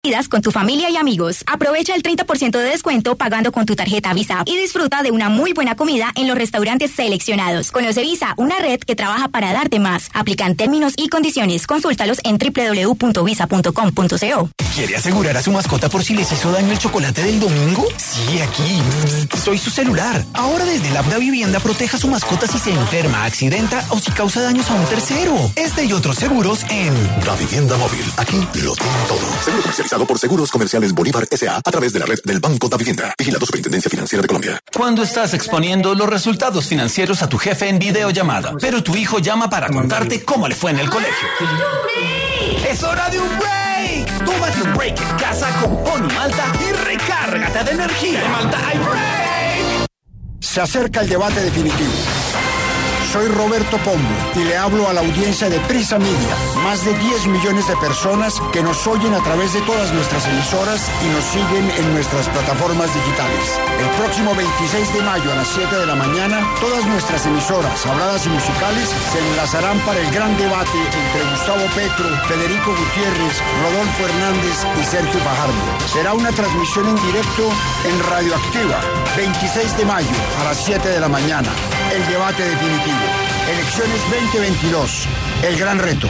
con tu familia y amigos. Aprovecha el 30% de descuento pagando con tu tarjeta Visa y disfruta de una muy buena comida en los restaurantes seleccionados. Conoce Visa, una red que trabaja para darte más. Aplican términos y condiciones. Consúltalos en www.visa.com.co. ¿Quiere asegurar a su mascota por si les hizo daño el chocolate del domingo? Sí, aquí. Soy su celular. Ahora desde la app Davivienda proteja a su mascota si se enferma, accidenta o si causa daños a un tercero. Este y otros seguros en Davivienda Móvil. Aquí lo tiene todo. Seguro comercializado por Seguros Comerciales Bolívar S.A. a través de la red del Banco Davivienda. Vigilado Superintendencia Financiera de Colombia. Cuando estás exponiendo los resultados financieros a tu jefe en videollamada, pero tu hijo llama para contarte cómo le fue en el colegio. ¡Es hora de un break! Tómate un break en casa con Pony Malta y recárgate de energía. ¡En Malta hay break! Se acerca el debate definitivo. Soy Roberto Pombo y le hablo a la audiencia de Prisa Media. Más de 10 millones de personas que nos oyen a través de todas nuestras emisoras y nos siguen en nuestras plataformas digitales. El próximo 26 de mayo a las 7 de la mañana, todas nuestras emisoras, habladas y musicales, se enlazarán para el gran debate entre Gustavo Petro, Federico Gutiérrez, Rodolfo Hernández y Sergio Fajardo. Será una transmisión en directo en Radioactiva, 26 de mayo a las 7 de la mañana. El debate definitivo. Elecciones 2022. El gran reto.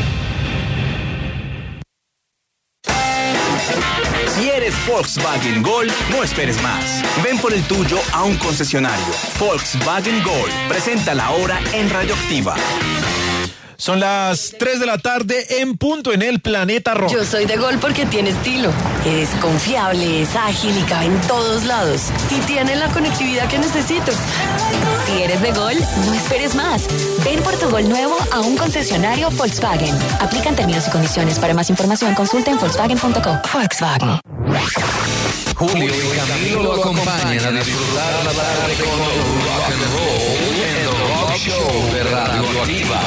Si eres Volkswagen Gol, no esperes más. Ven por el tuyo a un concesionario. Volkswagen Gol. Presenta la hora en Radioactiva. Son las 3 de la tarde en punto en el planeta rojo. Yo soy de Gol porque tiene estilo. Es confiable, es ágil y cabe en todos lados. Y tiene la conectividad que necesito. Si eres de Gol, no esperes más. Ven por tu Gol nuevo a un concesionario Volkswagen. Aplican términos y condiciones. Para más información, consulta en Volkswagen.co. Volkswagen. Julio y Camilo lo acompañan a disfrutar la tarde con rock and roll en el Rock Show de Radioactiva.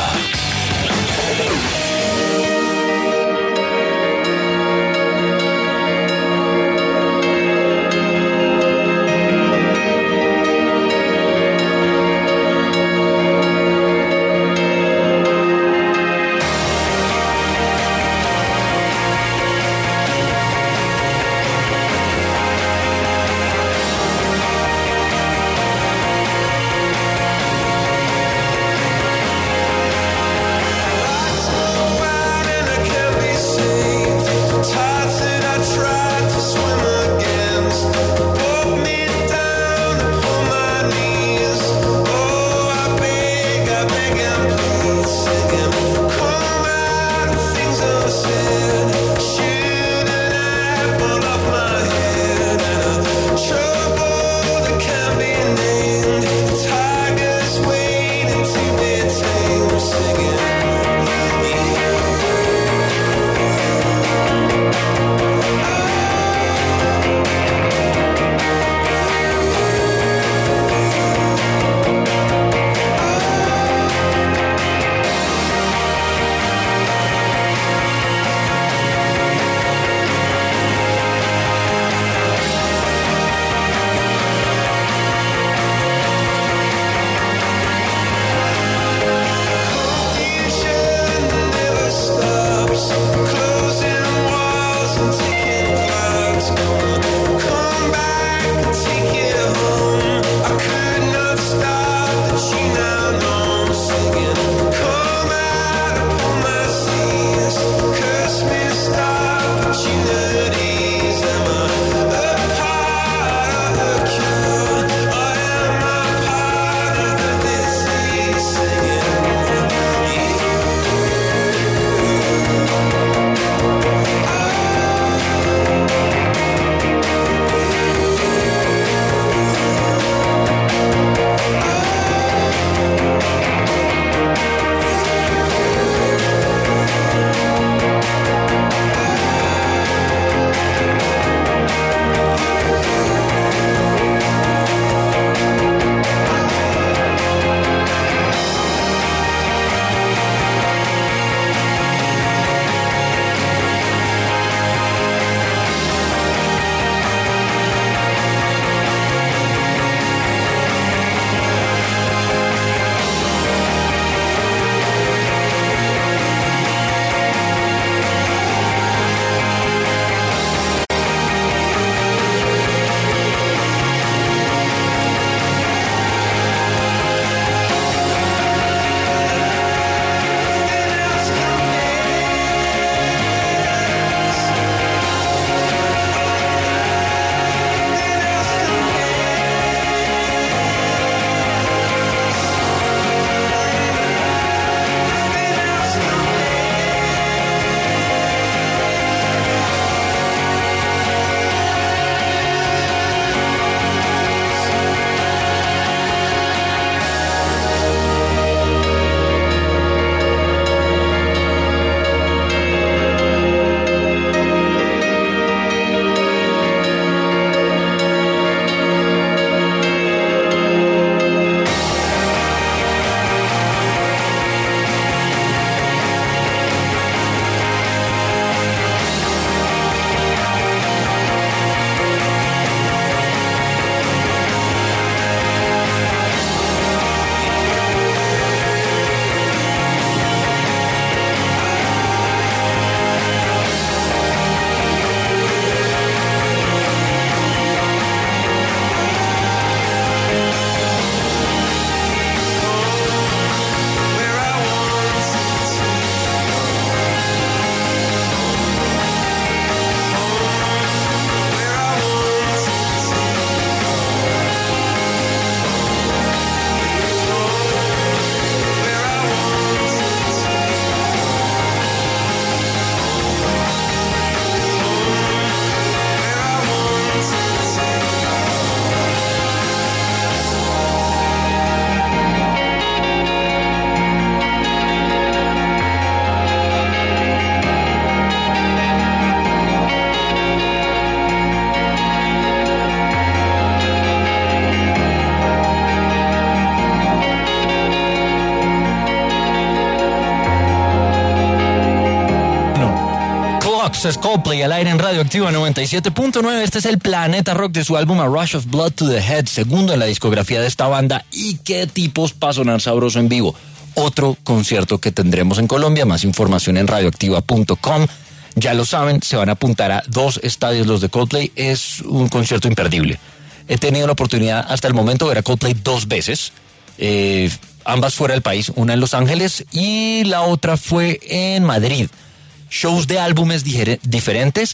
Rocks, es Coldplay al aire en Radioactiva 97.9. Este es el Planeta Rock de su álbum A Rush of Blood to the Head, segundo en la discografía de esta banda. Y qué tipos para sonar sabroso en vivo. Otro concierto que tendremos en Colombia, más información en radioactiva.com. Ya lo saben, se van a apuntar a 2 estadios los de Coldplay. Es un concierto imperdible. He tenido la oportunidad hasta el momento de ver a Coldplay 2 veces. Ambas fuera del país, una en Los Ángeles y la otra fue en Madrid. Shows de álbumes diferentes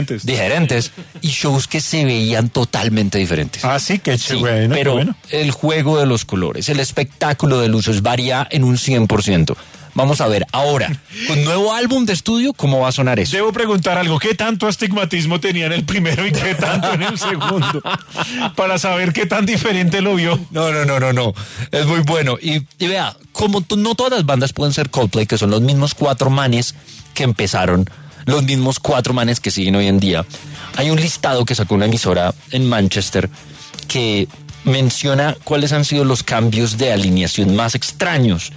y shows que se veían totalmente diferentes. Ah, sí, qué bueno. Pero qué bueno. El juego de los colores, el espectáculo de luces varía en un 100%. Vamos a ver ahora, con nuevo álbum de estudio, ¿cómo va a sonar eso? Debo preguntar algo, ¿qué tanto astigmatismo tenía en el primero y qué tanto en el segundo? Para saber qué tan diferente lo vio. No, es muy bueno. Y vea, como no todas las bandas pueden ser Coldplay, que son los mismos 4 manes que empezaron, los mismos 4 manes que siguen hoy en día. Hay un listado que sacó una emisora en Manchester que menciona cuáles han sido los cambios de alineación más extraños.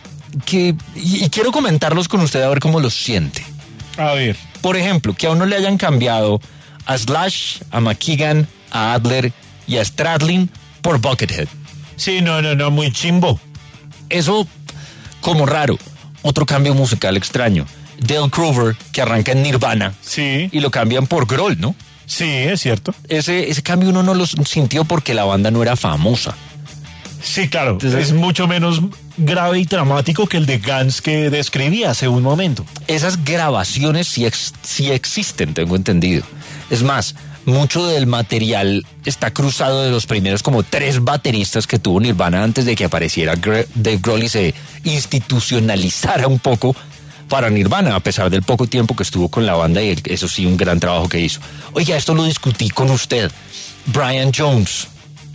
Y quiero comentarlos con usted a ver cómo los siente. A ver. Por ejemplo, que a uno le hayan cambiado a Slash, a McKagan, a Adler y a Stradlin por Buckethead. Sí, no, muy chimbo. Eso como raro. Otro cambio musical extraño. Dale Crover, que arranca en Nirvana. Sí. Y lo cambian por Grohl, ¿no? Sí, es cierto. Ese cambio uno no lo sintió porque la banda no era famosa. Sí, claro. Entonces, es mucho menos grave y dramático que el de Guns que describí hace un momento. Esas grabaciones sí existen, tengo entendido. Es más, mucho del material está cruzado de los primeros como 3 bateristas que tuvo Nirvana antes de que apareciera Dave Grohl y se institucionalizara un poco para Nirvana, a pesar del poco tiempo que estuvo con la banda, y eso sí, un gran trabajo que hizo. Oiga, esto lo discutí con usted. Brian Jones.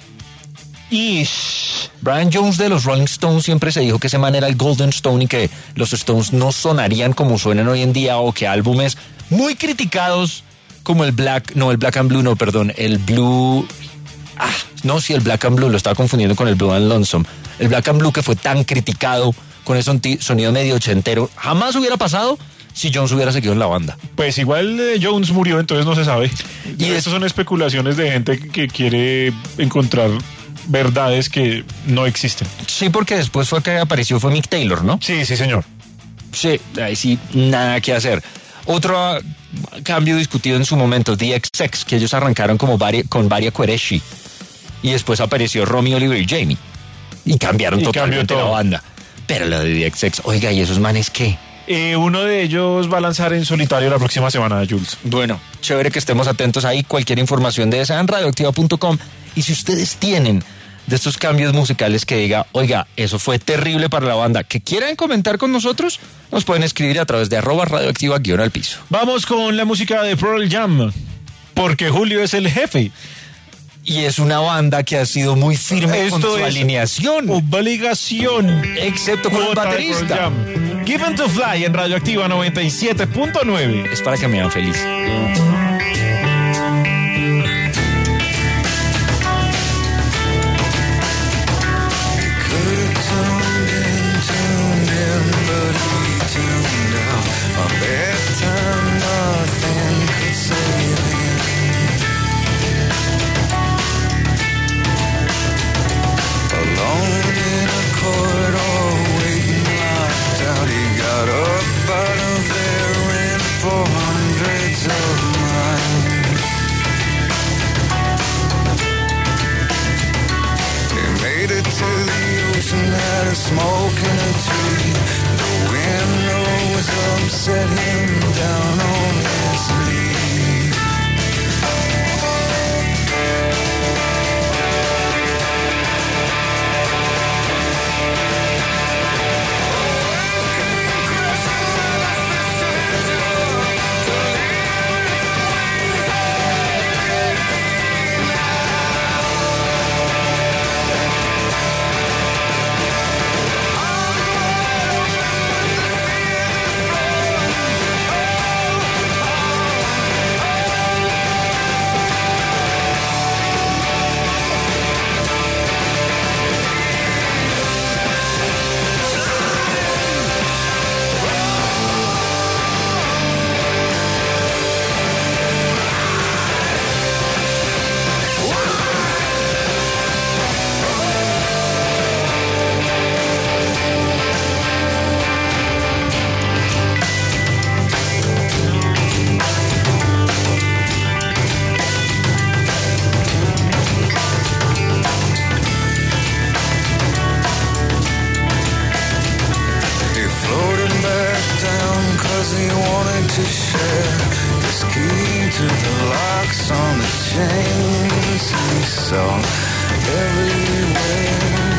Brian Jones de los Rolling Stones siempre se dijo que ese man era el Golden Stone y que los Stones no sonarían como suenan hoy en día, o que álbumes muy criticados como el Black and Blue, el Blue... el Black and Blue, lo estaba confundiendo con el Blue and Lonesome. El Black and Blue, que fue tan criticado con ese sonido medio ochentero, jamás hubiera pasado si Jones hubiera seguido en la banda. Pues igual Jones murió, entonces no se sabe. Y estas son especulaciones de gente que quiere encontrar verdades que no existen. Sí, porque después fue Mick Taylor, ¿no? Sí, señor. Sí, ahí sí, nada que hacer. Otro cambio discutido en su momento, The XX, que ellos arrancaron con Varia Quereshi, y después apareció Romy, Oliver y Jamie, y cambiaron totalmente la banda. Pero lo de The XX, oiga, ¿y esos manes qué? Uno de ellos va a lanzar en solitario la próxima semana, Jules. Bueno, chévere que estemos atentos ahí. Cualquier información de esa en radioactiva.com. Y si ustedes tienen de estos cambios musicales que diga, oiga, eso fue terrible para la banda, que quieran comentar con nosotros, nos pueden escribir a través de @radioactiva_al-piso. Vamos con la música de Pearl Jam, porque Julio es el jefe. Y es una banda que ha sido muy firme con su alineación. Obligación. Excepto con el baterista. Given to Fly en Radioactiva 97.9. Es para que me hagan feliz. Got up out of there and for hundreds of miles. chains he saw everywhere.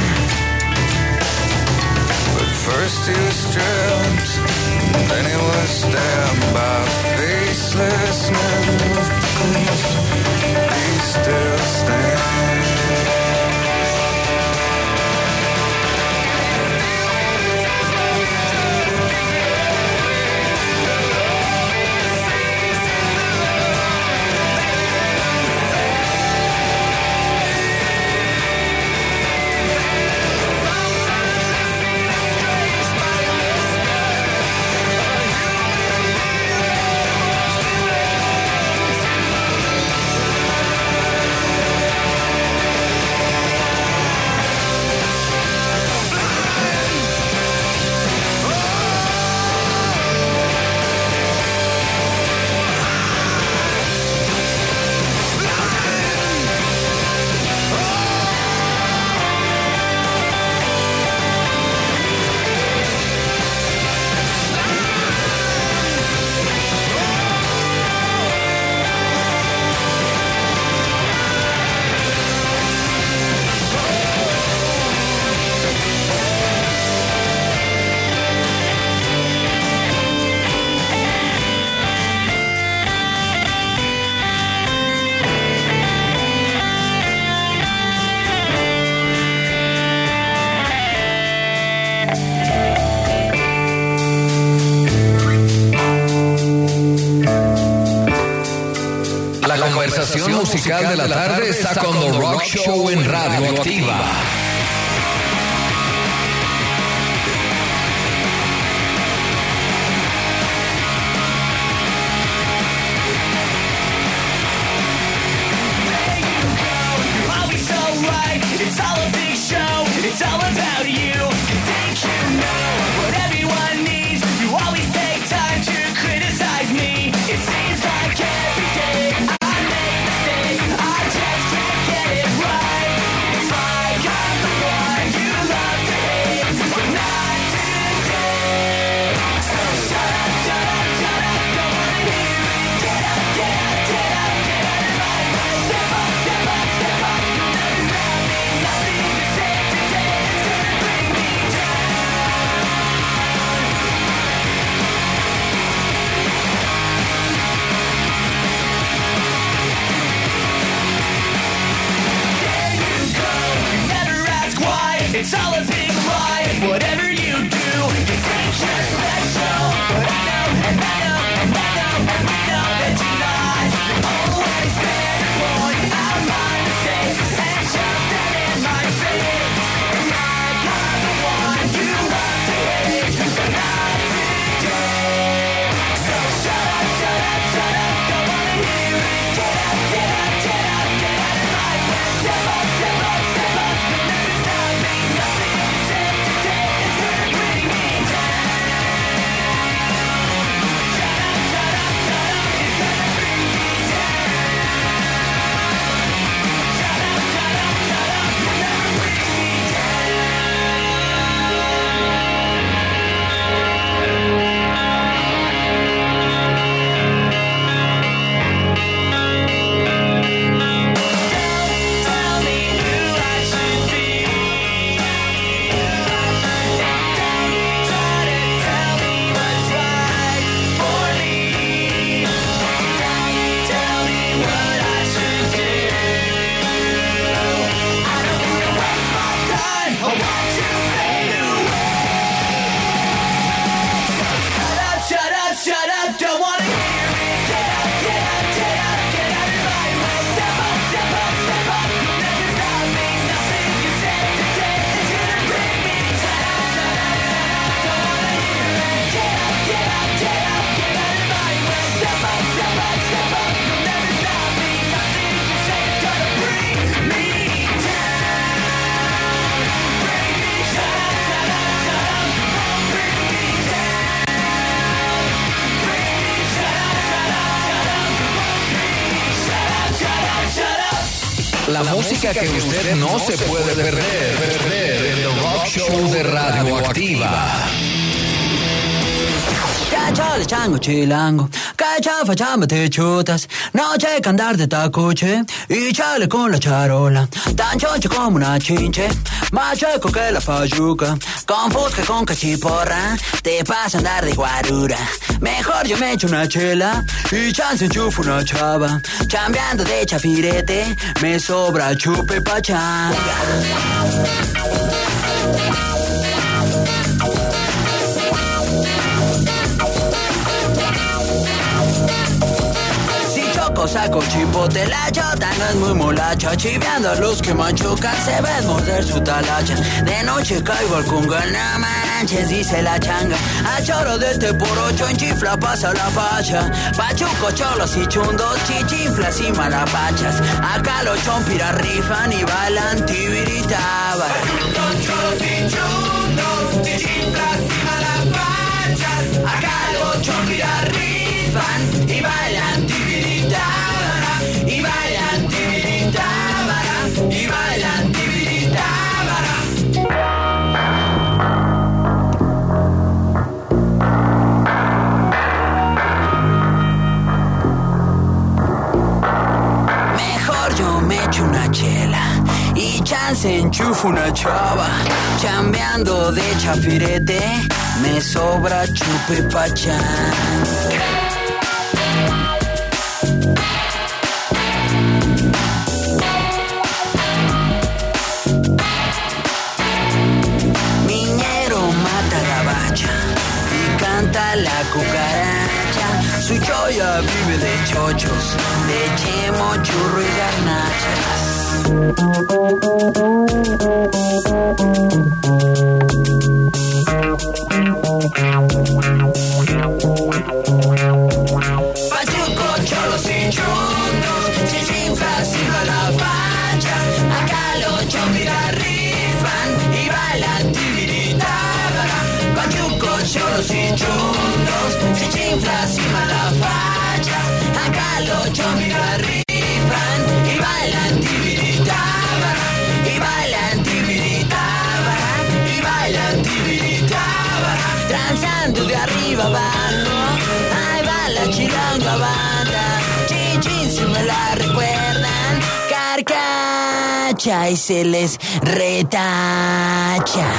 But first he was stripped, then he was stabbed by a faceless man of peace. He still stands. La conversación musical de la tarde está con The Rock Show en Radio Activa. It's all a big show, it's all about you. You think you know what everyone needs. You always take time to criticize me. It seems like every day I make mistakes, I just can't get it right. It's like I'm the one you love to hate, but not today. So shut up, shut up, shut up, don't wanna hear it. Get up, get up, get up, get out of my way. Step up, step up, step up. Nothing to say today is gonna bring me down. There you go, you never ask why. It's all a big lie. Whatever you do, you think you're special. But I know, and I know, and I know, and we know that you're not. Always there to point out my mistakes and shove them in my face. It's like I'm the one you love to hate, but not today. So shut up, shut up, shut up, don't wanna hear it. Get up, get up, get up, get out of my way. Step up, step up, step up, you'll never stop me. Nothing you say today is gonna bring me down. Shut up, shut up, shut up, it's gonna bring me down. Shut up, shut up, shut up, you'll never bring me Tell me who I should be. Don't try to tell me what's right for me. Don't tell me what I should do. I don't wanna waste my time. I want you to fade away. So shut up, shut up, shut up. Don't wanna hear it. Get up, get up, get up, get out of my way. Step up, step up, step up. You'll never stop me. Nothing you say today is gonna bring me down. Shut up, shut up, don't wanna hear it. Get up, get up, get up, get out of my way. Step up, step up, step up. You'll never stop me. Nothing you say is gonna bring me down. Bring me, shut up, shut up, shut up. Bring me down. Bring me, shut up, shut up, shut up. Bring me, shut up, shut up, shut up. La música que usted no se puede perder en The Rock Show de Radio Activa. Got Chole, chango, chilango, cachafa, chamba, te chutas, noche que andar de tacuche, y chale con la charola, tan choncho como una chinche, más chueco que la fayuca, con fusca, con cachiporra, te pasa a andar de guarura, mejor yo me echo una chela, y chance enchufo una chava, chambeando de chafirete, me sobra chupe pachanga. Saco chipote, la chota no es muy molacha, chiveando a los que machucan, se ven morder su talacha. De noche caigo al conga, no manches, dice la changa. A choro de este por ocho, en chifla pasa la facha. Pachuco, cholos y chundos, chichinflas y malapachas. Acá los chompiras rifan y bailan tibiritabas. Pachucos, cholos y chundos, chichinflas y malapachas. Acá los chompiras rifan y bailan tibiritabas. Y bailan tibiritábara, y bailan tibiritábara. Mejor yo me echo una chela y chance enchufo una chava. Chambeando de chafirete, me sobra chupe pachán. La cucaracha, su choya vive de chochos, de chemo, churro y Pachuco, cholos y chundos, chichinflas y malapachas. Acá los chompiras rifan y bailan tibiritábara. Pachuco, cholos y chundos, chichinflas y malapachas. Acá los chompiras rifan y bailan tibiritábara. Y bailan tibiritábara. Y bailan tibiritábara. transando de arriba abajo. Ahí va la chilanga banda. Chin chin si me la recuerdan. Carcacha y se les retacha.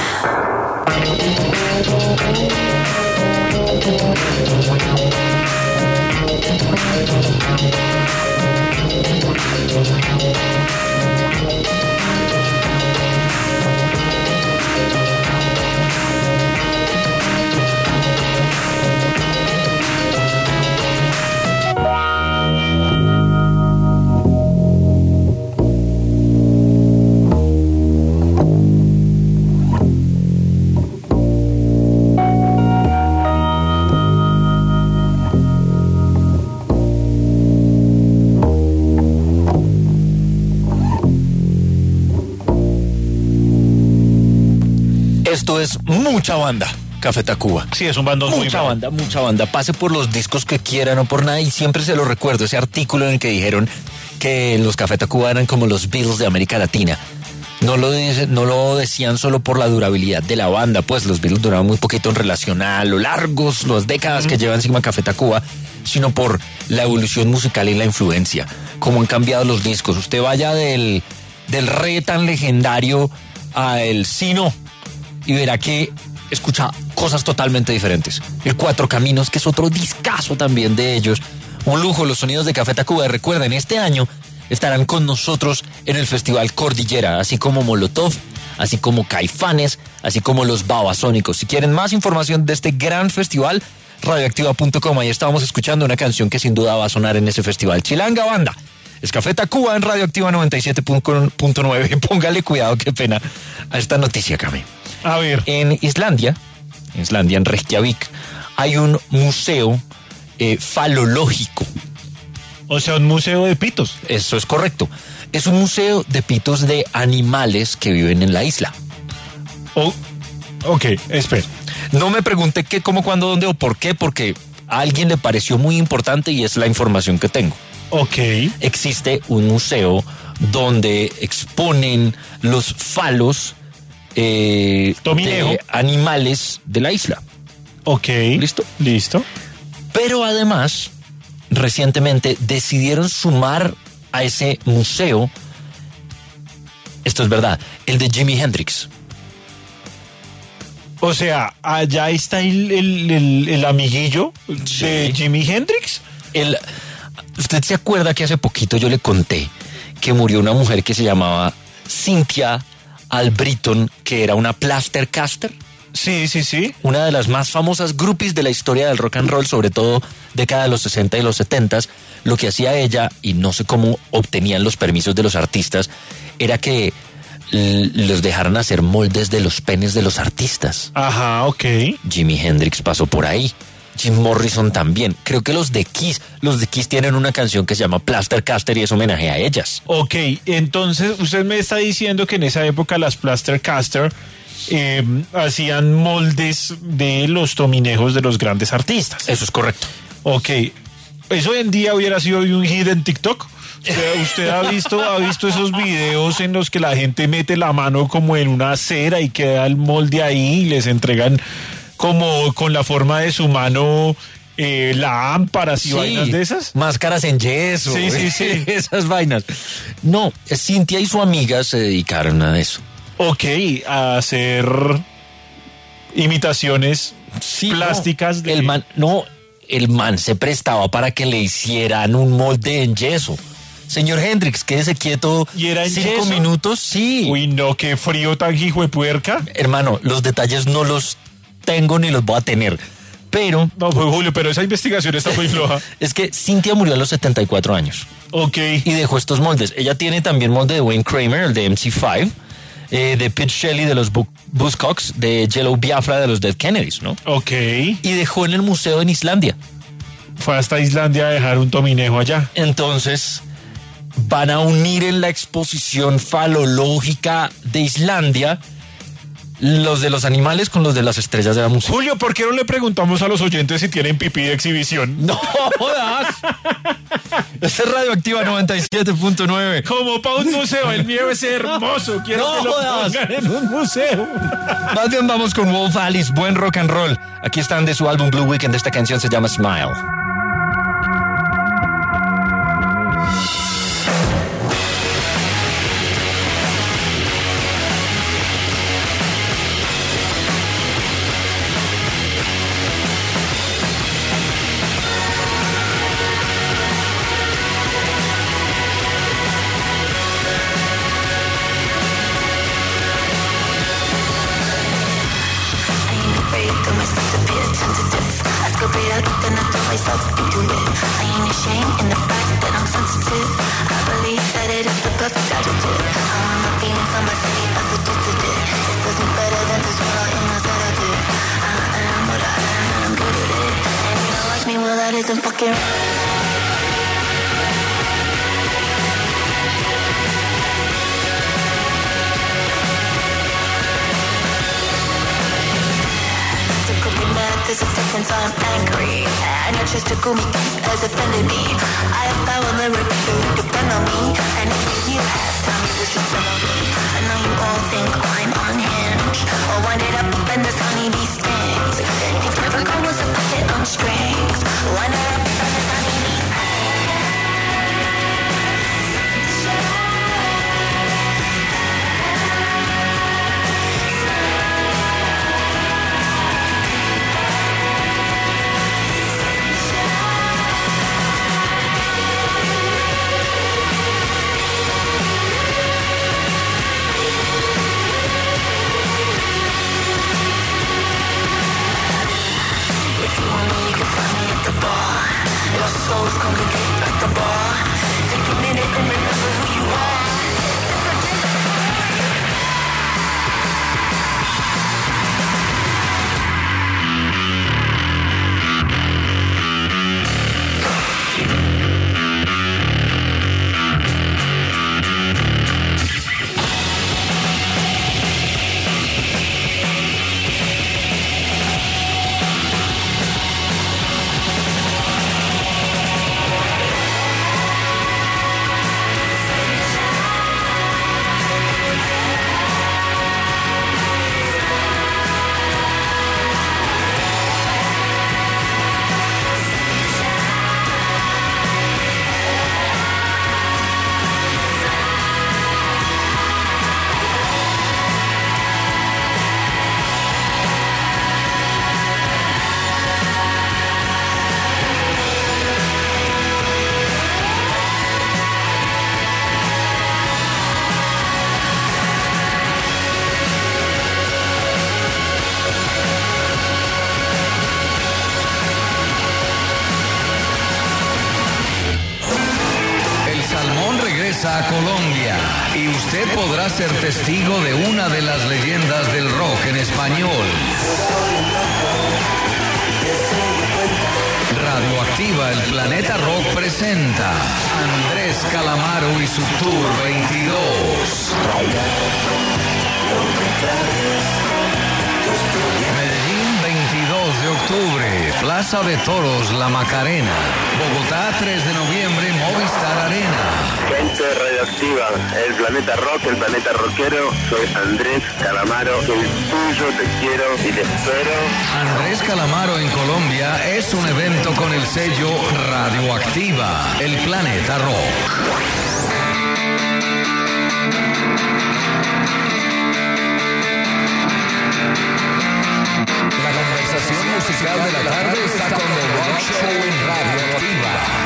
Esto es mucha banda, Café Tacuba. Sí, es un bandón muy mucha banda. Pase por los discos que quieran o por nada y siempre se lo recuerdo, ese artículo en el que dijeron que los Café Tacuba eran como los Beatles de América Latina. No lo decían solo por la durabilidad de la banda, pues los Beatles duraban muy poquito en relación a lo largos, las décadas que lleva encima Café Tacuba, sino por la evolución musical y la influencia, cómo han cambiado los discos. Usted vaya del re tan legendario a el Sino y verá que escucha cosas totalmente diferentes. El Cuatro Caminos, que es otro discazo también de ellos. Un lujo, los sonidos de Café Tacuba. Recuerden, este año estarán con nosotros en el Festival Cordillera, así como Molotov, así como Caifanes, así como los Babasónicos. Si quieren más información de este gran festival, radioactiva.com. Ahí estábamos escuchando una canción que sin duda va a sonar en ese festival. Chilanga Banda. Es Café Tacuba en Radioactiva 97.9. Póngale cuidado, qué pena, a esta noticia, Cami. A ver. En Islandia, en Reykjavik, hay un museo falológico. O sea, un museo de pitos. Eso es correcto. Es un museo de pitos de animales que viven en la isla. Oh, ok, espera. No me pregunte qué, cómo, cuándo, dónde o por qué, porque a alguien le pareció muy importante y es la información que tengo. Ok. Existe un museo donde exponen los falos de animales de la isla. Ok. Listo. Pero además, recientemente decidieron sumar a ese museo, esto es verdad, el de Jimi Hendrix. O sea, allá está el amiguillo de Jimi Hendrix. ¿Usted se acuerda que hace poquito yo le conté que murió una mujer que se llamaba Cynthia Albritton, que era una plaster caster? Sí. Una de las más famosas groupies de la historia del rock and roll, sobre todo década de los 60 y los 70. Lo que hacía ella, y no sé cómo obtenían los permisos de los artistas, era que los dejaran hacer moldes de los penes de los artistas. Ajá, ok. Jimi Hendrix pasó por ahí. Jim Morrison también. Creo que los de Kiss tienen una canción que se llama Plaster Caster y es homenaje a ellas. Ok, entonces usted me está diciendo que en esa época las Plaster Caster hacían moldes de los tominejos de los grandes artistas. Eso es correcto. Ok, eso hoy en día hubiera sido un hit en TikTok. ¿Usted ha visto esos videos en los que la gente mete la mano como en una cera y queda el molde ahí y les entregan como con la forma de su mano lámparas y vainas de esas? Máscaras en yeso. Sí. Esas vainas. No, Cynthia y su amiga se dedicaron a eso. Ok, a hacer imitaciones plásticas. El man se prestaba para que le hicieran un molde en yeso. Señor Hendrix, quédese quieto. ¿Y era en 5 yeso? minutos, sí. Uy, no, qué frío tan hijo de puerca. Hermano, los detalles no los tengo ni los voy a tener. Pero... No, pues Julio, pero esa investigación está muy floja. Es que Cynthia murió a los 74 años. Ok. Y dejó estos moldes. Ella tiene también molde de Wayne Kramer, el de MC5, de Pete Shelley de los Buzzcocks, de Jello Biafra de los Dead Kennedys, ¿no? Ok. Y dejó en el museo en Islandia. Fue hasta Islandia a dejar un tominejo allá. Entonces, van a unir en la exposición falológica de Islandia los de los animales con los de las estrellas de la música. Julio, ¿por qué no le preguntamos a los oyentes si tienen pipí de exhibición? ¡No jodas! Esta es Radioactiva 97.9. Como para un museo, el mío es hermoso. Quiero que lo pongan en un museo. Más bien vamos con Wolf Alice, buen rock and roll. Aquí están de su álbum Blue Weekend. Esta canción se llama Smile. There's a difference, I'm angry and I just to call me as offended me. I have power, the repeat, depend on me. And if you have time, you wish to spend on me. I know you all think I'm unhinged. I'll wind it up and this honeybee stings. These perfect girl was a puppet on strings. Wind it up and this honeybee regresa a Colombia y usted podrá ser testigo de una de las leyendas del rock en español. Radioactiva, el Planeta Rock presenta Andrés Calamaro y su Tour 22. Medellín, 22 de octubre, Plaza de Toros, La Macarena. Bogotá, 3 de noviembre, Movistar Arena. Gente radioactiva, el Planeta Rock, el Planeta Rockero. Soy Andrés Calamaro, soy tuyo, te quiero y te espero. Andrés Calamaro en Colombia es un evento con el sello Radioactiva, el Planeta Rock. La conversación musical de la tarde está con The Rock Show en Radioactiva.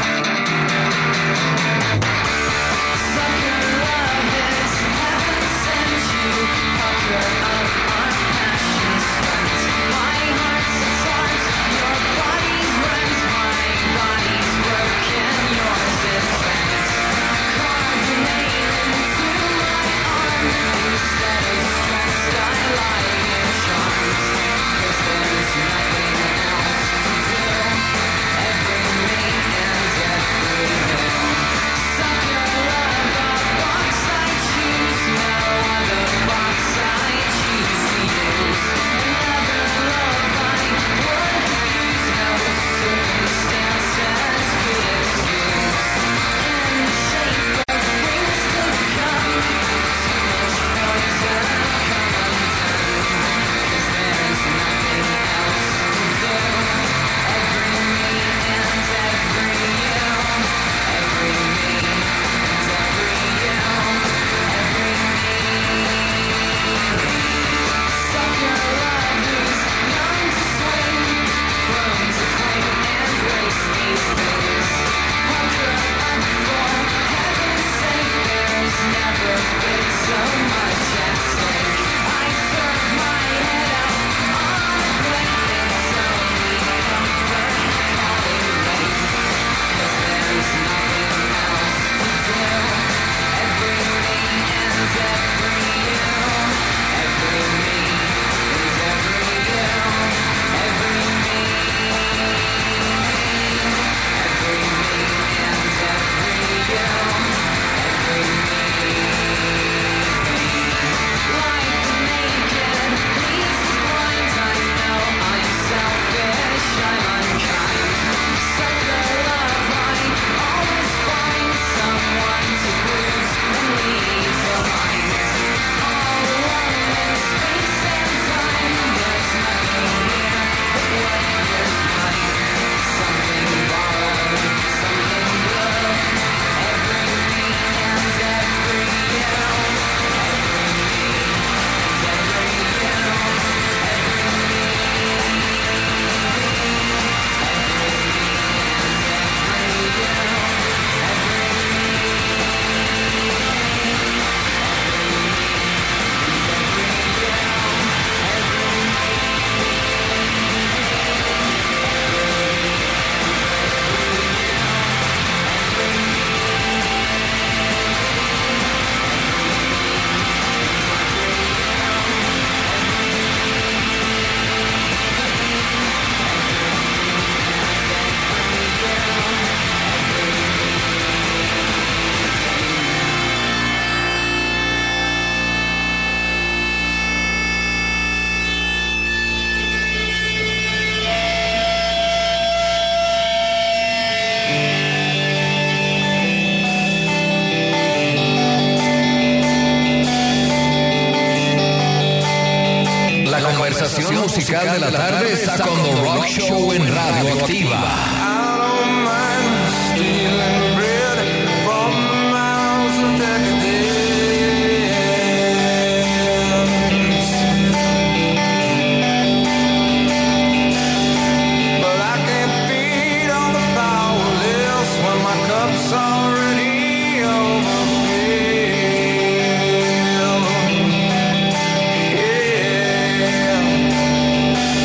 conversación musical de la tarde está con The Rock Show en Radioactiva.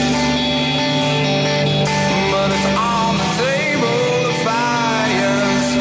But it's on the table, the fire's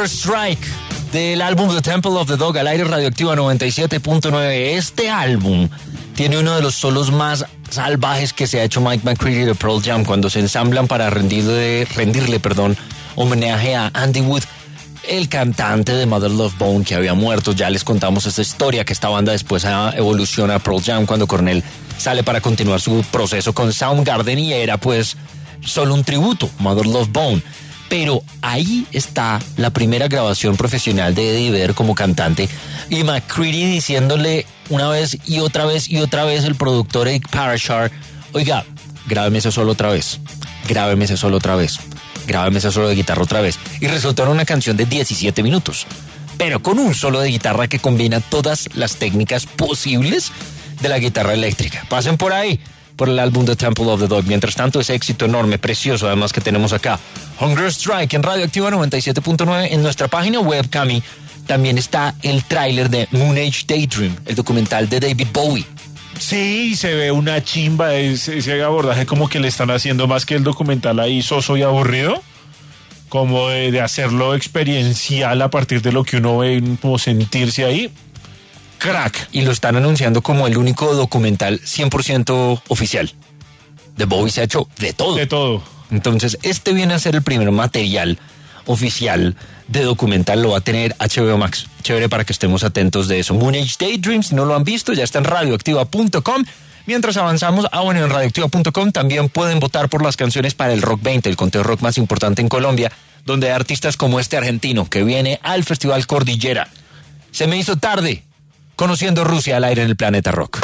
Hunger Strike, del álbum The Temple of the Dog, al aire Radioactiva 97.9. Este álbum tiene uno de los solos más salvajes que se ha hecho Mike McCready de Pearl Jam, cuando se ensamblan para rendirle homenaje a Andy Wood, el cantante de Mother Love Bone, que había muerto. Ya les contamos esta historia, que esta banda después evoluciona a Pearl Jam cuando Cornell sale para continuar su proceso con Soundgarden, y era pues solo un tributo, Mother Love Bone. Pero ahí está la primera grabación profesional de Eddie Vedder como cantante, y McCready diciéndole una vez y otra vez y otra vez, el productor Eric Parashar: oiga, grábeme ese solo otra vez, grábeme ese solo otra vez, grábeme ese solo de guitarra otra vez. Y resultó en una canción de 17 minutos, pero con un solo de guitarra que combina todas las técnicas posibles de la guitarra eléctrica. Pasen por ahí, por el álbum The Temple of the Dog. Mientras tanto, ese éxito enorme, precioso, además, que tenemos acá, Hunger Strike, en Radioactiva 97.9. En nuestra página web, Cami, también está el tráiler de Moon Age Daydream, el documental de David Bowie. Sí, se ve una chimba ese abordaje, como que le están haciendo más que el documental ahí soso y aburrido, como de hacerlo experiencial a partir de lo que uno ve, como sentirse ahí. Crack. Y lo están anunciando como el único documental 100% oficial. De Bowie se ha hecho de todo. De todo. Entonces, este viene a ser el primer material oficial de documental. Lo va a tener HBO Max. Chévere, para que estemos atentos de eso. Moon Age Daydream, si no lo han visto, ya está en radioactiva.com. Mientras avanzamos, en radioactiva.com también pueden votar por las canciones para el Rock 20, el conteo rock más importante en Colombia, donde hay artistas como este argentino que viene al Festival Cordillera. Se me hizo tarde, conociendo Rusia, al aire en el Planeta Rock.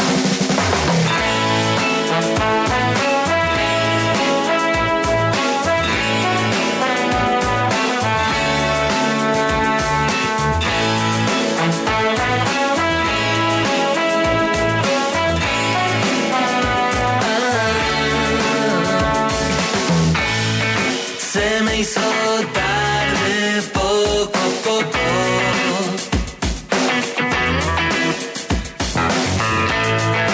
Se me hizo tarde poco a poco.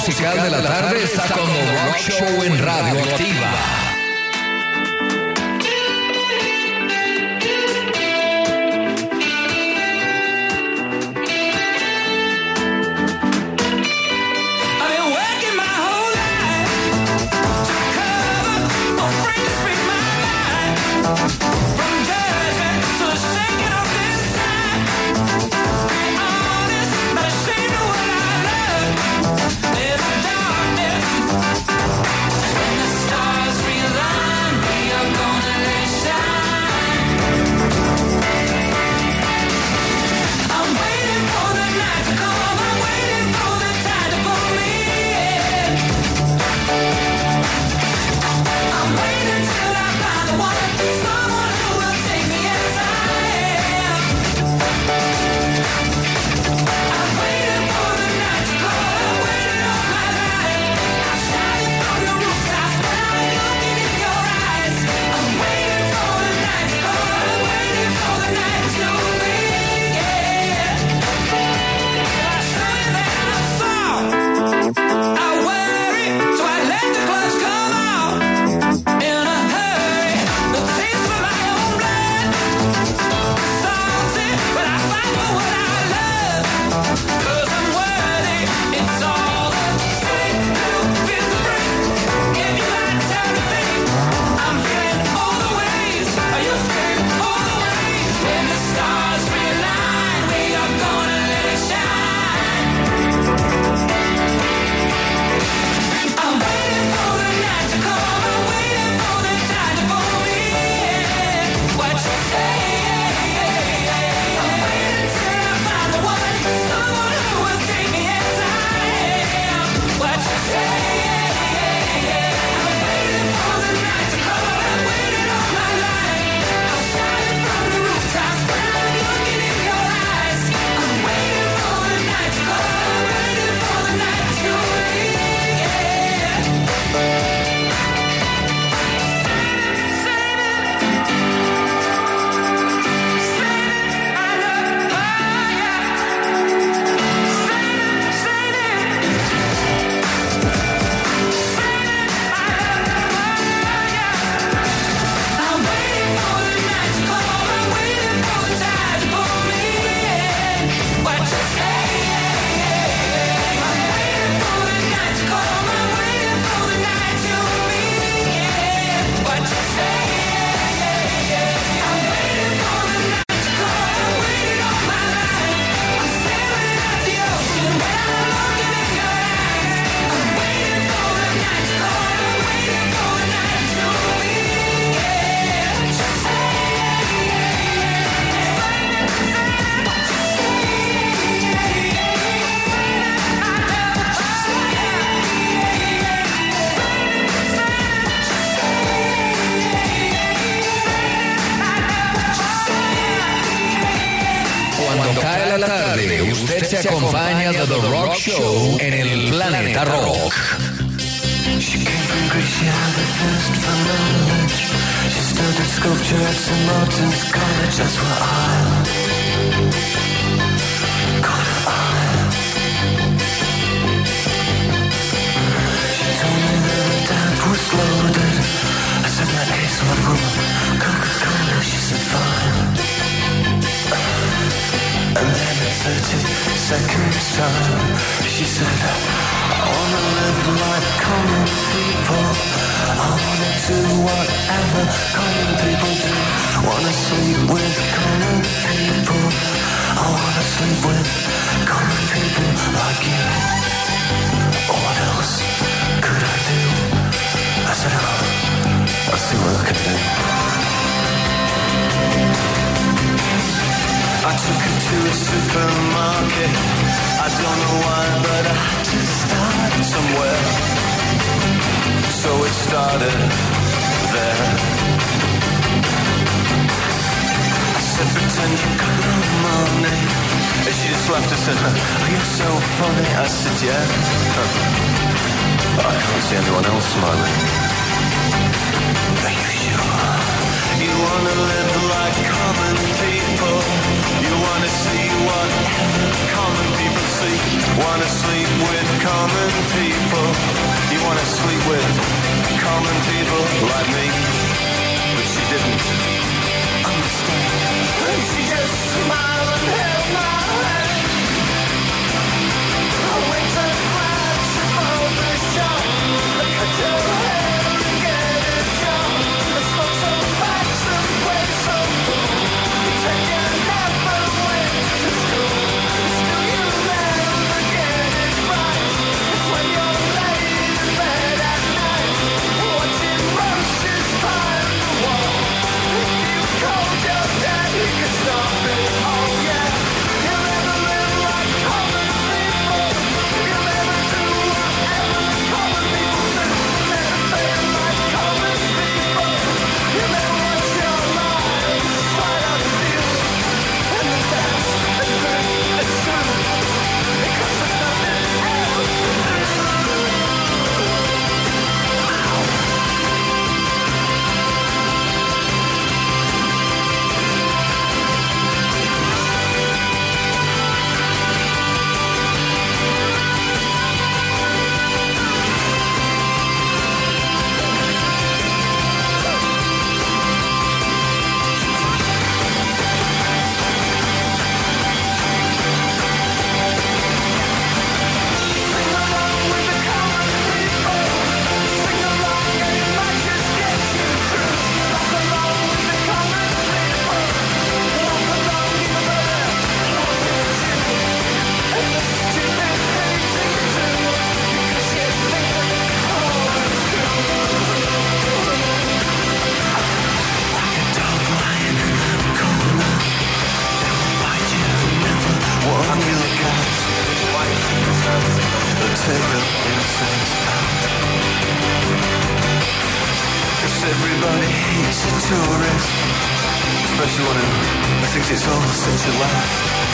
musical de la tarde está con The Rock Show en Radio Activa. La tarde, usted se acompaña de The Rock Show en el Planeta Rock. She came from Greece, she had the thirst for knowledge. She studied sculpture at St. Martin's College. That's where I got her eye. She told me that her dad was loaded. I said, in that case, I'll have rum, Coca-Cola. She said, fine. And then at 32nd time, she said, I wanna live like common people. I wanna do whatever common people do. Wanna sleep with common people. I wanna sleep with common people like you. What else could I do? I said, I'll see what I can do. I took her to a supermarket. I don't know why, but I had to start somewhere. So it started there. I said, pretend you got no money. And she just laughed and said, oh, you're so funny. I said, yeah. I can't see anyone else smiling. Are you sure? You wanna live like common people. You wanna see whatever common people see. Wanna sleep with common people. across your wrist, especially when I think it's all since you left.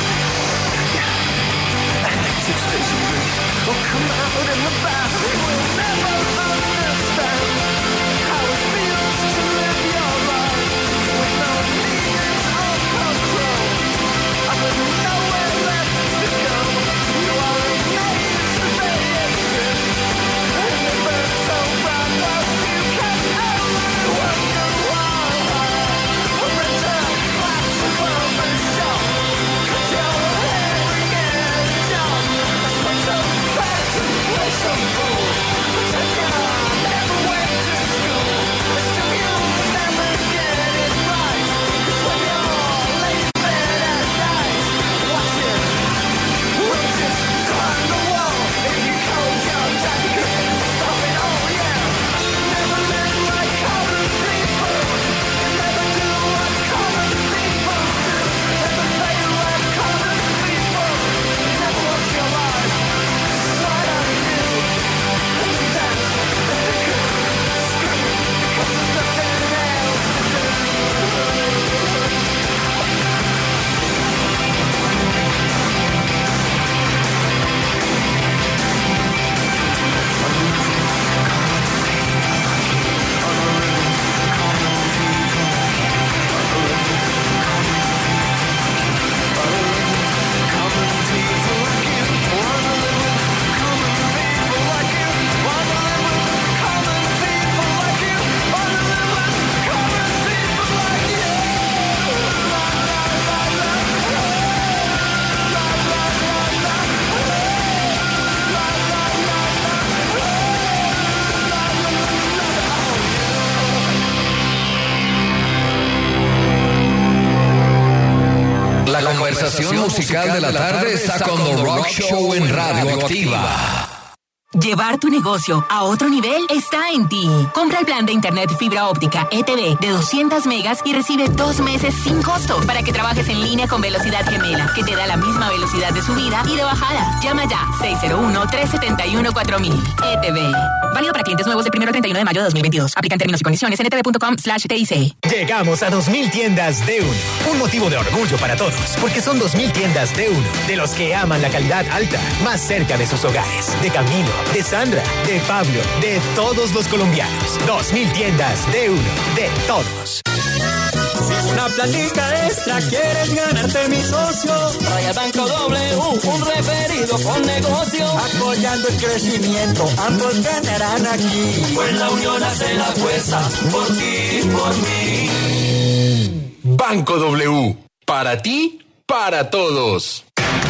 Yeah, anticipation. Oh, come out in the back, we will never understand how it feels to live your life with no meaning or control. And with nowhere left to go, you are a maze that they exist, and they burn so bright that you can't only wonder why. A return flaps above the shop, 'cause your hearing is dumb. Such a fast and wholesome fool, pretend you never went to school. Still you never get it right, 'cause when you're laying in bed at night, watching roaches climb the wall. If you close your eyes, you can stop it all, yeah. Never live like common people. You never do what common people do. Never fail like common people. Never watch your life. Why don't you? And you dance and think you scream, because there's nothing else to do. La conversación musical de la tarde está con The Rock Show en Radio Activa. Llevar tu negocio a otro nivel está en ti. Compra el plan de internet fibra óptica ETV de 200 megas y recibe 2 meses sin costo para que trabajes en línea con velocidad gemela, que te da la misma velocidad de subida y de bajada. Llama ya 601-371-4000. ETV. Válido para clientes nuevos del 1 al 31 de mayo de 2022. Aplican términos y condiciones en etv.com/TIC. Llegamos a 2000 tiendas de Uno. Un motivo de orgullo para todos, porque son 2000 tiendas de Uno, de los que aman la calidad alta, más cerca de sus hogares. De Camilo, de Sandra, de Pablo, de todos los colombianos. 2000 tiendas de Uno, de todos. Una platica extra, ¿quieres ganarte mi socio? Trae al Banco W, un referido con negocio. Apoyando el crecimiento, ambos ganarán aquí. Pues la unión hace la fuerza, por ti, por mí. Banco W, para ti, para todos.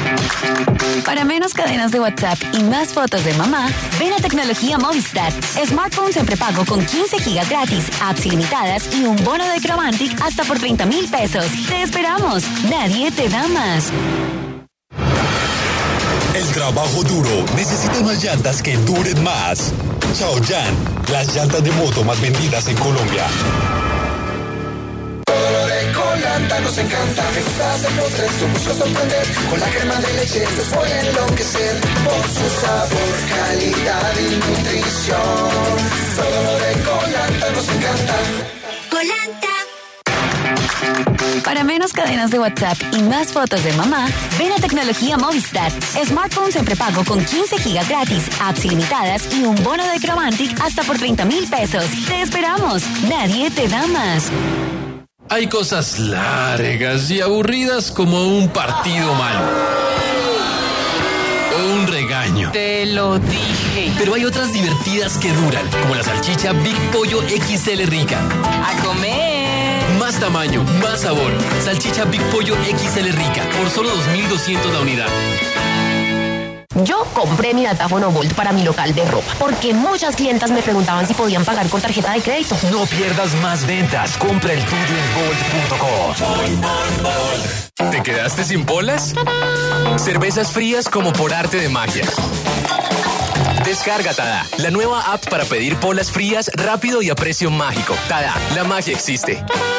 Para menos cadenas de WhatsApp y más fotos de mamá, ven a Tecnología Movistar. Smartphones en prepago con 15 gigas gratis, apps ilimitadas y un bono de Cromantic hasta por 30,000 pesos. ¡Te esperamos! Nadie te da más. El trabajo duro necesita unas llantas que duren más. Chaoyan, las llantas de moto más vendidas en Colombia. Todo lo de Colanta nos encanta. Me gusta hacer postres, yo busco sorprender. Con la crema de leche los voy a enloquecer. Por su sabor, calidad y nutrición. Todo lo de Colanta nos encanta. Colanta. Para menos cadenas de WhatsApp y más fotos de mamá, ven a Tecnología Movistar. Smartphones en prepago con 15 gigas gratis, apps ilimitadas y un bono de Cromantic hasta por 30,000 pesos. ¡Te esperamos! Nadie te da más. Hay cosas largas y aburridas como un partido malo. O un regaño. Te lo dije. Pero hay otras divertidas que duran, como la salchicha Big Pollo XL Rica. ¡A comer! Más tamaño, más sabor. Salchicha Big Pollo XL Rica, por solo 2,200 la unidad. Yo compré mi datáfono Volt para mi local de ropa, porque muchas clientas me preguntaban si podían pagar con tarjeta de crédito. No pierdas más ventas. Compra el tuyo en Volt.com. ¿Te quedaste sin polas? Cervezas frías como por arte de magia. Descarga Tada, la nueva app para pedir polas frías rápido y a precio mágico. Tada, la magia existe.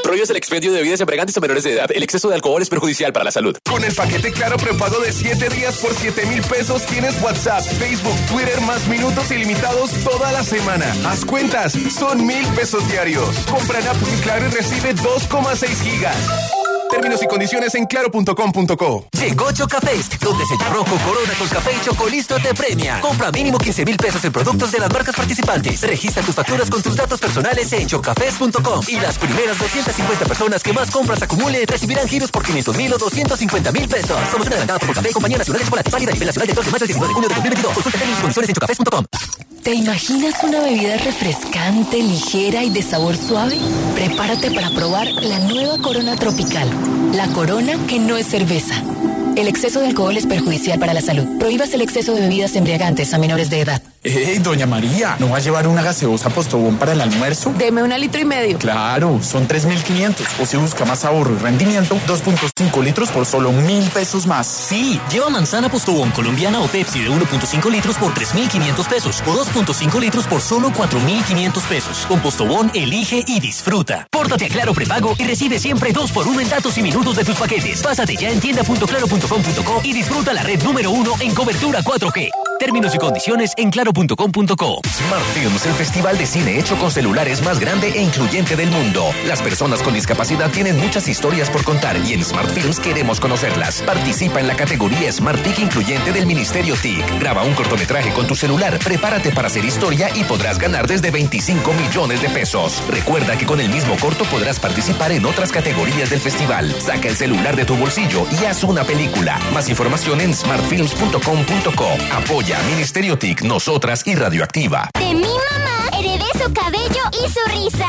Prohíbes el expendio de bebidas embriagantes a menores de edad. El exceso de alcohol es perjudicial para la salud. Con el paquete Claro prepago de 7 días por 7,000 pesos tienes WhatsApp, Facebook, Twitter más minutos ilimitados toda la semana. Haz cuentas, son 1,000 pesos diarios. Compra en App Claro y recibe 2,6 gigas. Términos y condiciones en claro.com.co. Llegó Chocafest, donde Sello Rojo, Corona, Colcafé y Chocolisto te premia. Compra mínimo 15,000 pesos en productos de las marcas participantes. Registra tus facturas con tus datos personales en chocafest.com. Y las primeras 250 personas que más compras acumulen recibirán giros por 500,000 o 250,000 pesos. Somos una adelantada por Colcafé, Compañía Nacional de Chocolate, válida a nivel nacional del 12 de mayo al 19 de junio de 2022. Consulta términos y condiciones en chocafest.com. ¿Te imaginas una bebida refrescante, ligera y de sabor suave? Prepárate para probar la nueva Corona Tropical. La Corona que no es cerveza. El exceso de alcohol es perjudicial para la salud. Prohíbas el exceso de bebidas embriagantes a menores de edad. ¡Ey, doña María! ¿No va a llevar una gaseosa Postobón para el almuerzo? Deme 1,5 litros. Claro, son 3,500. O si busca más ahorro y rendimiento, 2,5 litros por solo 1,000 pesos más. Sí, lleva manzana Postobón colombiana o Pepsi de 1,5 litros por 3,500 pesos. O 2,5 litros por solo 4,500 pesos. Con Postobón, elige y disfruta. Pórtate a Claro Prepago y recibe siempre 2x1 en datos y minutos de tus paquetes. Pásate ya en tienda.claro.com.co y disfruta la red número 1 en cobertura 4G. Términos y condiciones en claro.com.co. Smart Films, el festival de cine hecho con celulares más grande e incluyente del mundo. Las personas con discapacidad tienen muchas historias por contar y en Smart Films queremos conocerlas. Participa en la categoría Smart TIC incluyente del Ministerio TIC. Graba un cortometraje con tu celular, prepárate para hacer historia y podrás ganar desde 25 millones de pesos. Recuerda que con el mismo corto podrás participar en otras categorías del festival. Saca el celular de tu bolsillo y haz una película. Más información en smartfilms.com.co. Apoya Ministerio TIC, nosotras y Radioactiva. De mi mamá heredé su cabello y su risa.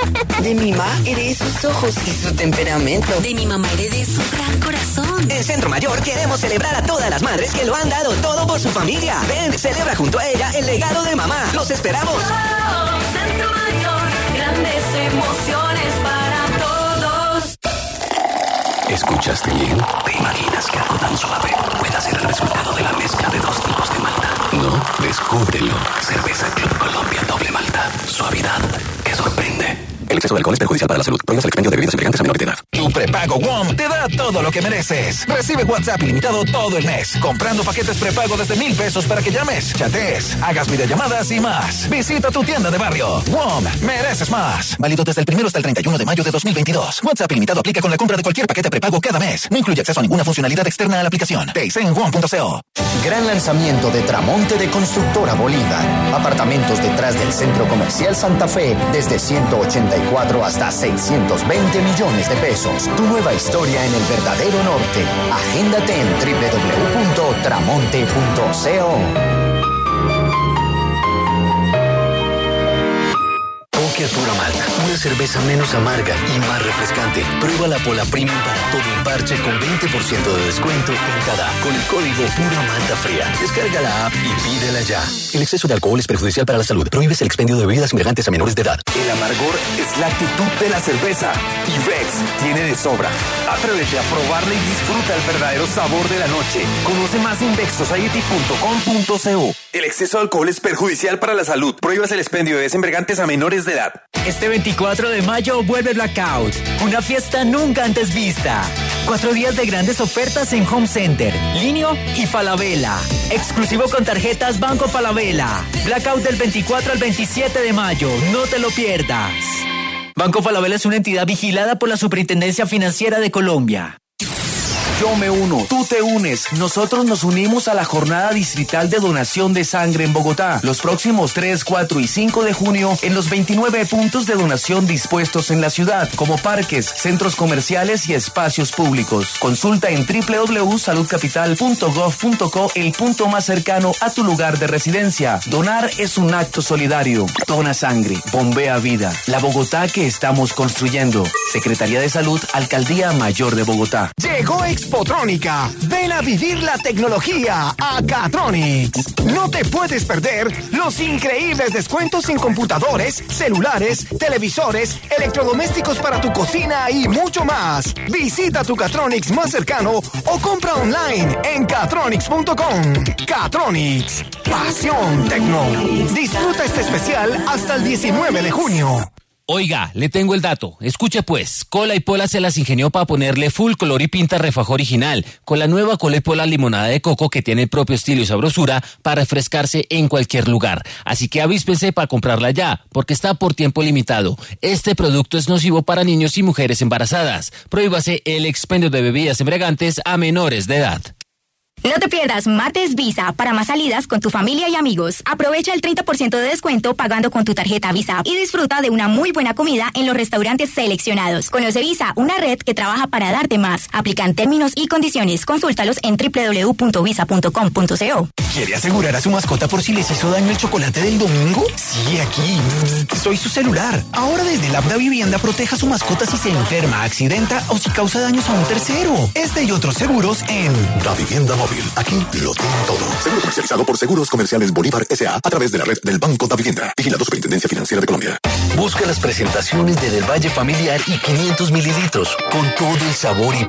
De mi mamá heredé sus ojos y su temperamento. De mi mamá heredé su gran corazón. En Centro Mayor queremos celebrar a todas las madres que lo han dado todo por su familia. Ven, celebra junto a ella el legado de mamá. ¡Los esperamos! Oh, Centro Mayor, grandes emociones para todos. ¿Escuchaste bien? ¿Te imaginas que algo tan suave pueda ser el resultado de la mezcla de dos tipos de malta? No, descúbrelo. Cerveza Club Colombia Doble Malta. Suavidad que sorprende. El exceso de alcohol es perjudicial para la salud. Prohíbas el expendio de bebidas embriagantes a menores de edad. Tu prepago WOM te da todo lo que mereces. Recibe WhatsApp ilimitado todo el mes, comprando paquetes prepago desde 1,000 pesos para que llames, chatees, hagas videollamadas y más. Visita tu tienda de barrio. WOM, mereces más. Válido desde el 1 hasta el 31 de mayo de 2022. WhatsApp ilimitado aplica con la compra de cualquier paquete prepago cada mes. No incluye acceso a ninguna funcionalidad externa a la aplicación. Te dice en WOM.co. Gran lanzamiento de Tramonte de Constructora Bolívar. Apartamentos detrás del Centro Comercial Santa Fe desde 184 hasta 620 millones de pesos. Tu nueva historia en el verdadero norte. Agéndate en www.tramonte.co. Pura Malta, una cerveza menos amarga y más refrescante. Prueba la Pola Premium para todo el parche con 20% de descuento en cada con el código Pura Malta Fría. Descarga la app y pídela ya. El exceso de alcohol es perjudicial para la salud. Prohíbes el expendio de bebidas embriagantes a menores de edad. El amargor es la actitud de la cerveza y Rex tiene de sobra. Atrévete a probarla y disfruta el verdadero sabor de la noche. Conoce más en vexsociety.com.co. El exceso de alcohol es perjudicial para la salud. Prohíbas el expendio de bebidas embriagantes a menores de edad. Este 24 de mayo vuelve Blackout, una fiesta nunca antes vista. 4 días de grandes ofertas en Home Center, Linio y Falabella. Exclusivo con tarjetas Banco Falabella. Blackout del 24 al 27 de mayo, no te lo pierdas. Banco Falabella es una entidad vigilada por la Superintendencia Financiera de Colombia. Yo me uno, tú te unes, nosotros nos unimos a la jornada distrital de donación de sangre en Bogotá, los próximos 3, 4 y 5 de junio en los 29 puntos de donación dispuestos en la ciudad, como parques, centros comerciales y espacios públicos. Consulta en www.saludcapital.gov.co el punto más cercano a tu lugar de residencia. Donar es un acto solidario. Dona sangre, bombea vida. La Bogotá que estamos construyendo. Secretaría de Salud, Alcaldía Mayor de Bogotá. Llegó Expotrónica. Ven a vivir la tecnología a Catronics. No te puedes perder los increíbles descuentos en computadores, celulares, televisores, electrodomésticos para tu cocina y mucho más. Visita tu Catronics más cercano o compra online en catronics.com. Catronics. Pasión Tecno. Disfruta este especial hasta el 19 de junio. Oiga, le tengo el dato. Escuche pues, Cola y Pola se las ingenió para ponerle full color y pinta refajo original, con la nueva Cola y Pola limonada de coco que tiene el propio estilo y sabrosura para refrescarse en cualquier lugar. Así que avíspense para comprarla ya, porque está por tiempo limitado. Este producto es nocivo para niños y mujeres embarazadas. Prohíbase el expendio de bebidas embriagantes a menores de edad. No te pierdas Martes Visa para más salidas con tu familia y amigos. Aprovecha el 30% de descuento pagando con tu tarjeta Visa y disfruta de una muy buena comida en los restaurantes seleccionados. Conoce Visa, una red que trabaja para darte más. Aplican términos y condiciones. Consúltalos en www.visa.com.co. ¿Quiere asegurar a su mascota por si les hizo daño el chocolate del domingo? Sí, aquí. Soy su celular. Ahora desde el app Da Vivienda proteja a su mascota si se enferma, accidenta o si causa daños a un tercero. Este y otros seguros en Da Vivienda Móvil. Aquí lo tienen todo. Seguro comercializado por Seguros Comerciales Bolívar S.A. a través de la red del Banco Da Vivienda. Vigilado Superintendencia Financiera de Colombia. Busca las presentaciones de Del Valle Familiar y 500 mililitros, con todo el sabor y